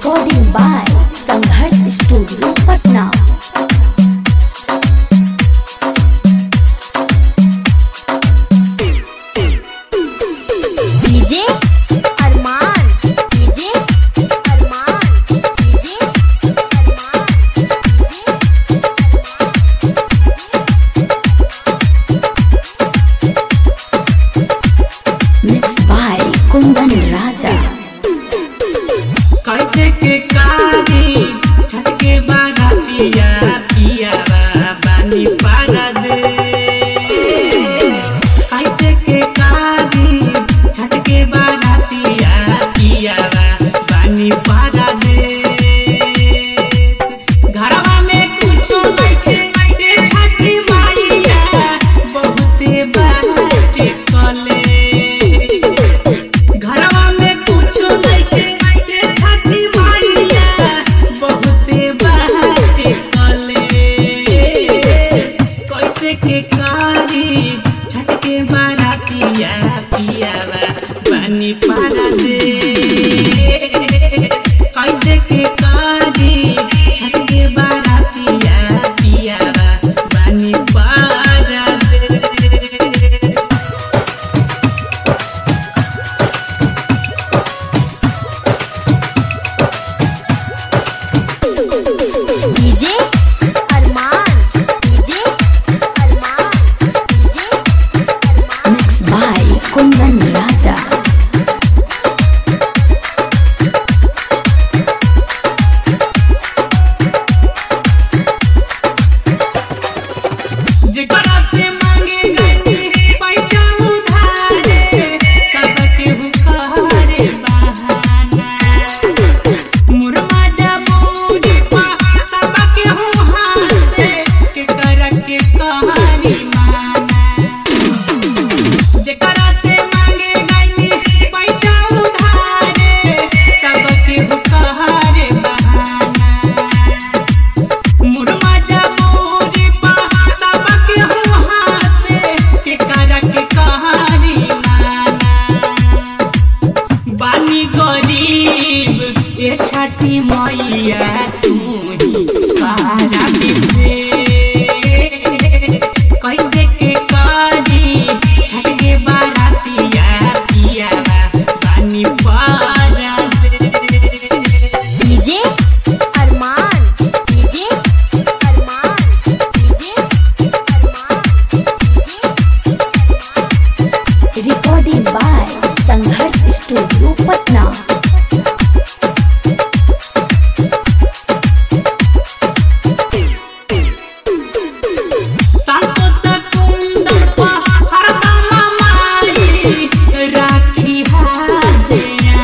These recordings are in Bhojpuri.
Recording by Sangharsh Studio, Patna. DJ Arman, DJ Arman, DJ Arman, mixed by Kundan Raja. कैसे के कारी छटके बारातिया पिया बानी पारा दे कैसे के कारी छटके बारातिया पिया बानी पारा दे घरवा में कुछ बैठे बैठे छठी मारिया बहुते बाटे कले घरवा में कुछ बैठे के कारी छटके बारातिया पियावा बानी पारा दे कैसे के कारी छटके बारातिया पियावा बानी पारा दे DJ Arman, DJ Arman, DJ Arman, mixed by Kundan Raja. जेकरा से मांगे गई पैसा उधारे सबके बुखारे बहाना मुरमा जबूरी पा सबके हुआ से के कर के कहानी माना जेकरा से मांगे गई पैसा उधारे सबके बुखारे बहाना मुरमा जबूरी पा सबके हुआ से के कर के कहानी माना बानी गरीब ये छठी मैया तू ही सहारा से कैसे के कारी छटके बारातिया पिया बानी पारा दे DJ Arman, DJ Arman, DJ Arman, DJ Recording by Sangharsh Studio, Patna. सातो सकुंदर हरदम माई राखी हादिया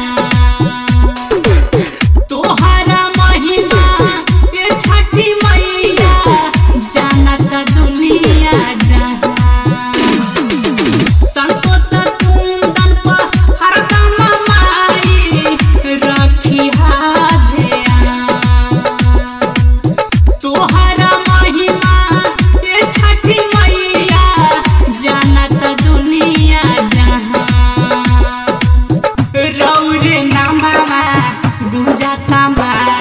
तोहरा महिमा ये छठी मैया जानत दुनिया जहां सातो सकुंदर हरदम माई राखी हादिया तोहरा महिमा ये छठी मैया जानत दुनिया जहां रौरे नामा गुंजाता